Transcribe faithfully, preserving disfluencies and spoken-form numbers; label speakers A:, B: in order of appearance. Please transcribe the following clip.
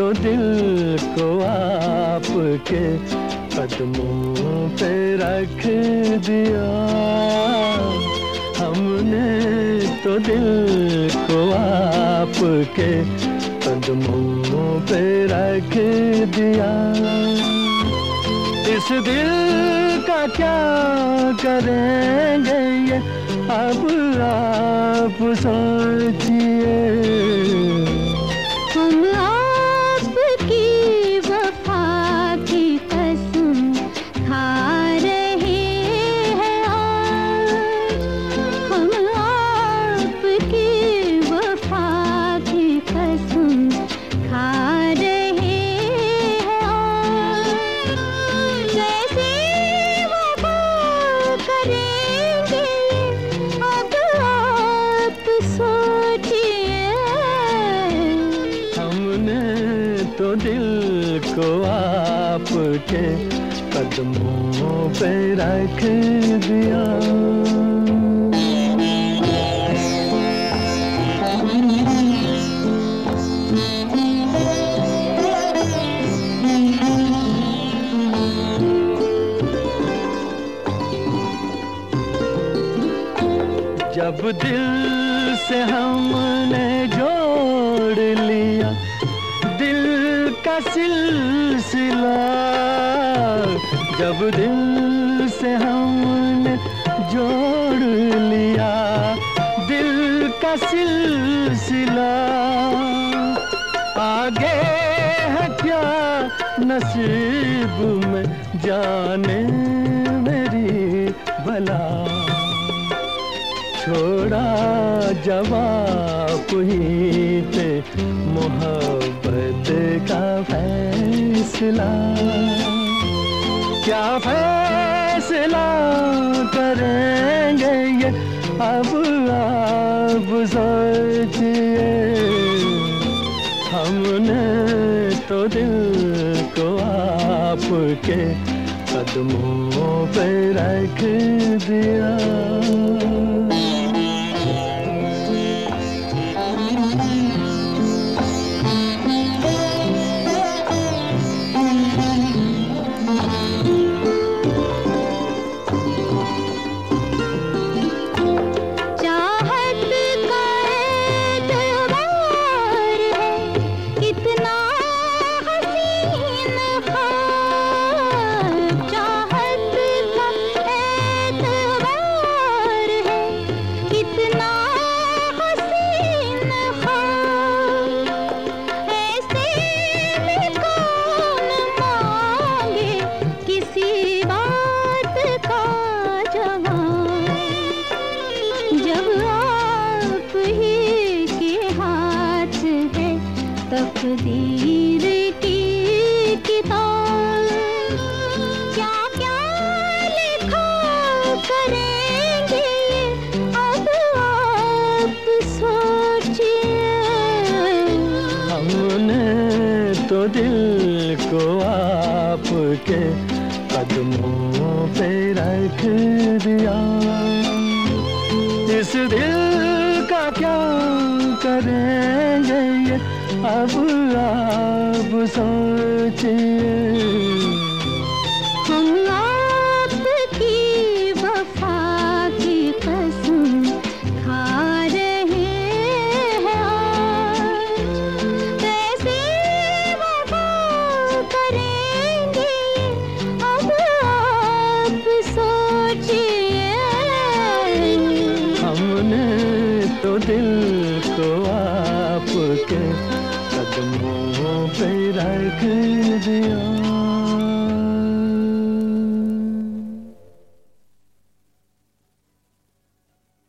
A: तो दिल को आपके कदमों पे रख दिया। हमने तो दिल को आपके कदमों पे रख दिया। इस दिल का क्या करेंगे ये अब आप सोचिए।
B: हम आपकी वफा की कसम खा रहे हैं आज। हम आपकी वफा की कसम खा रहे हैं आज। कैसे वफा करेंगे अब आप सोचिए।
A: तो दिल को आपके कदमों पे रख दिया। जब दिल से हमने जोड़ लिया दिल का सिलसिला। जब दिल से हमने जोड़ लिया दिल का सिलसिला। आगे है क्या नसीब में जाने मेरी भला। छोड़ा जवाब ही पे मोहब्बत का फैसला। क्या फैसला करेंगे ये अब आप सोचिए। हमने तो दिल को आपके कदमों पे रख दिया।
B: तकदीर की किताब क्या क्या लिखा करेंगे अब आप सोचिए।
A: हमने तो दिल को आपके कदमों पे रख दिया। इस दिल का क्या करेंगे ये अब आप सोचिए।
B: हम आपकी वफा की कसम खा रहे हैं आज। कैसे वफा करेंगे अब आप सोचिए।
A: हमने तो दिल को आपके कदमों पे रख दिया।